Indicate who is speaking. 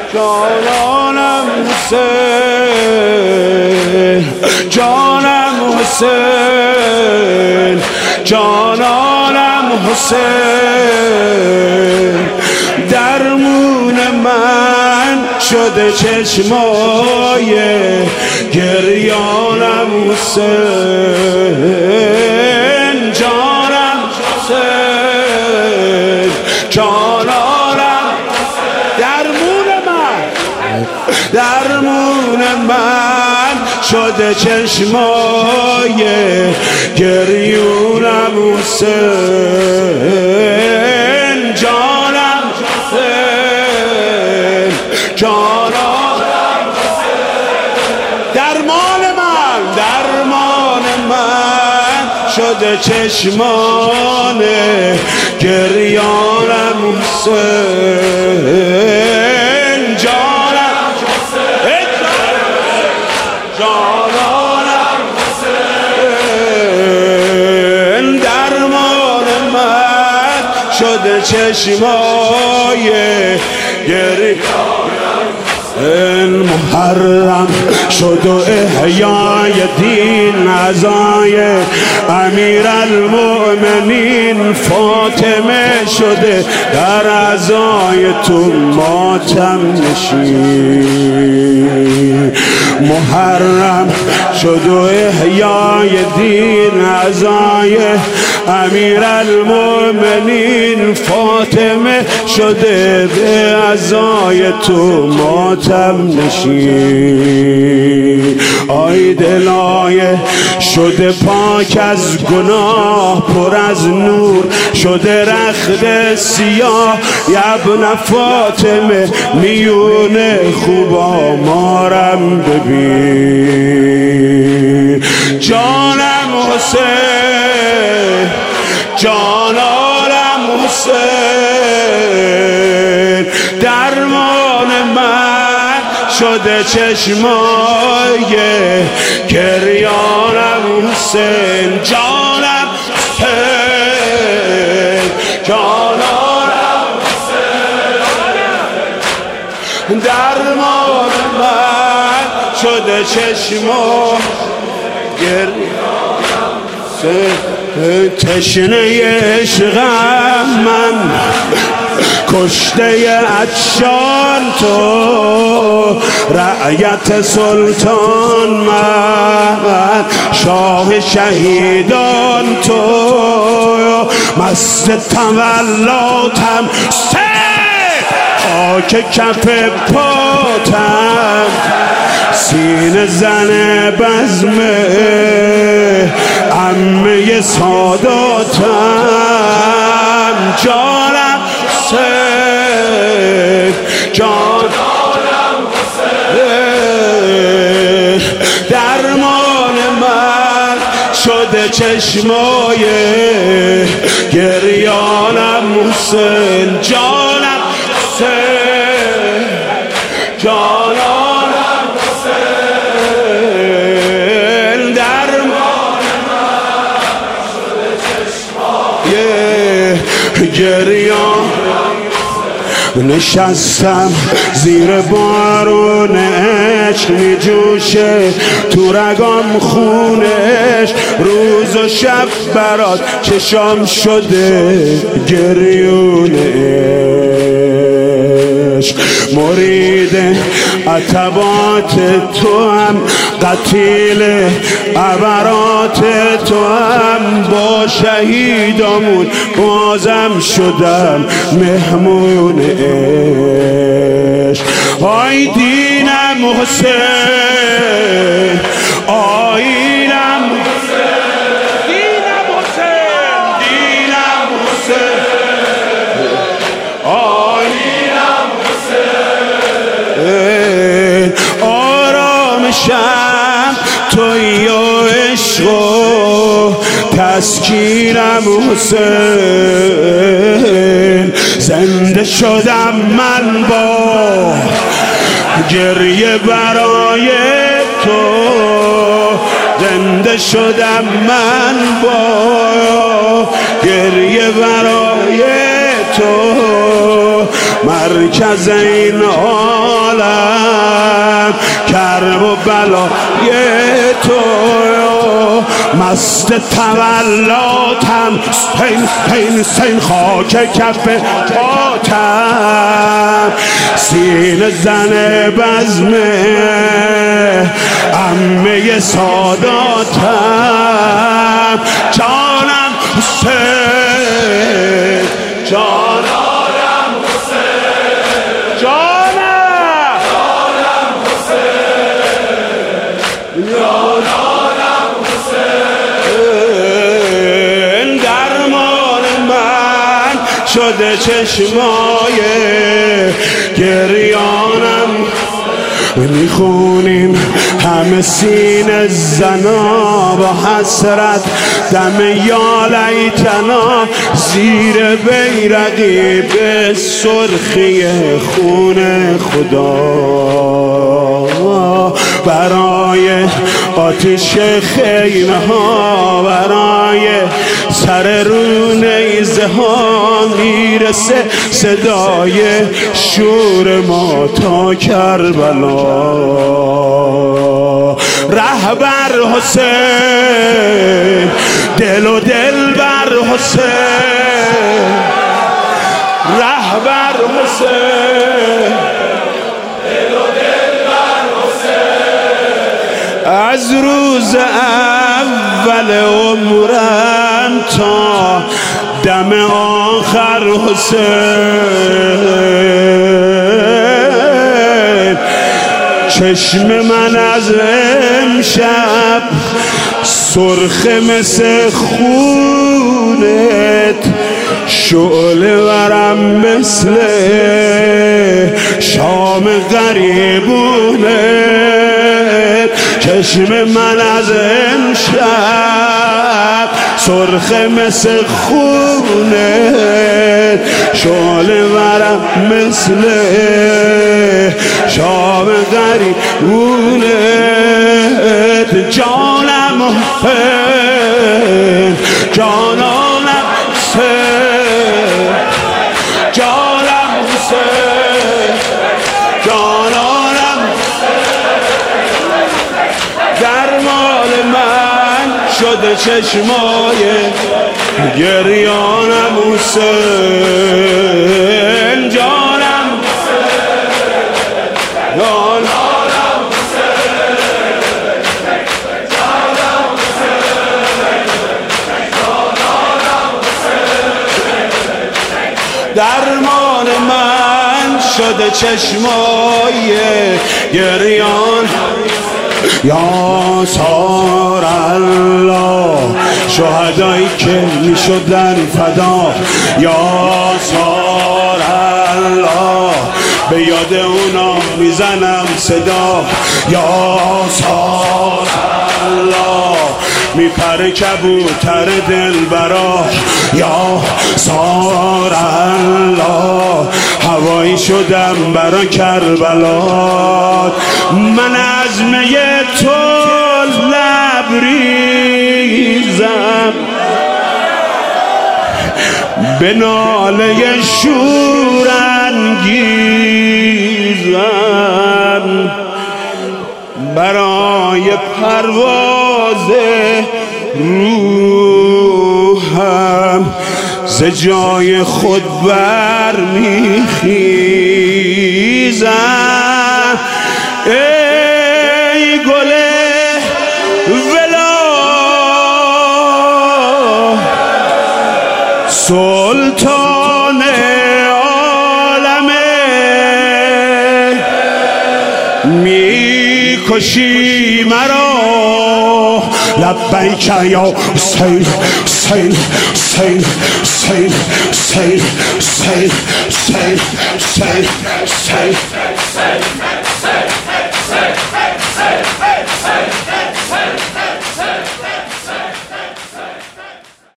Speaker 1: جانانم حسین، جانم حسین، جانانم حسین. درمون من شده چشمای گریانم حسین، جانم حسین، جانانم درمون من شده چشمای گریونم حسین، جانم حسین، جانانم درمان من شده چشمان گریانم حسین، جانم جانانم حسین. درمان من شده چشمای گریانم حسین. محرم شد و احیای دین عزای امیرالمؤمنین فاطمه شده در عزای تو ماتم نشین. محرم شد و احیای دین عزای امیرالمؤمنین فاطمه شده به عزای تو ماتم نشین. آی دلای شده پاک از گناه پر از نور شده رخت سیاه ابن فاطمه میونه خوبا مارم ببین. جانم حسین، جانانم حسین. درمان من شده چشمای گریانم حسین، جانم حسین، جانانم حسین. درمان من شده چشمای گریانم حسین. تشنه عشقم من کشته عطشان تو رعیت سلطان من شاه شهیدان تو مست تولاتم خاک کف پاتم سینه زن بزمه عمه ساداتم جانم حسین، جانم حسین. درمان من شده چشمای گریانم حسین، جانم حسین، جانانم حسین. درمان من شده چشمای گریان. نشستم زیر بارون عشق می جوشه تو رگام خونش روز و شب برات چشام شده گریون عشق. مرید عتبات تو هم قتیل عبرات تو هم با شهیدامون بازم شدم مهمون عشق. آی دینم حسین، آینم حسین، دینم حسین، دینم حسین، آینم حسین. آرامشم توی و عشق و تسکینم حسین. زنده شدم من با گریه برای تو، زنده شدم من با گریه برای تو. مرکز این عالم، کرب و بلای تو مست تولاتم، سین خاک کف پاتم، سینه زن بزمه عمه ساداتم، جانم حسین، جانم حسین، جانم حسین، جانم حسین، درمان من شده چشمای گریانم، میخونیم همه سینه زنا با حسرت دم یا لیتنا، زیر بیرقی به سرخی خون خدا، برای آتش خیمه ها، برای سر رو نیزه ها میرسه صدای شور ما تا کربلا. رهبر حسین، دل و دل بر حسین، رهبر حسین، دل و دل بر حسین، از روز اول عمرم تا دم آخر حسین، چشم من از امشب سرخ مثل خونت، شعله ورم مثل شام غریبونت، چشم من از امشب سرخ مثل خونت، شعله ورم مثل شام غریبونت، جانم حسین، جانم حسین، جانم حسین، جانم درمان من شده چشمای گریانم حسین، جانم جانم درمان من شده چشمای گریان. یا سار الله شهدایی که می شدن فدا، یا سار الله به یاد اونا میزنم صدا، یا سار الله میپره کبوتر دلبرا، یا سار الله هوایی شدم برا کربلا، من از می تو لبریزم، به ناله شورانگیزم، برای پرواز روحم ز جای خود برمیخیزم. ای گل ولا سلطان عالمه، میکشی مرا لبیک یا حسین، حسین، حسین، حسین، حسین، حسین، حسین، حسین، حسین.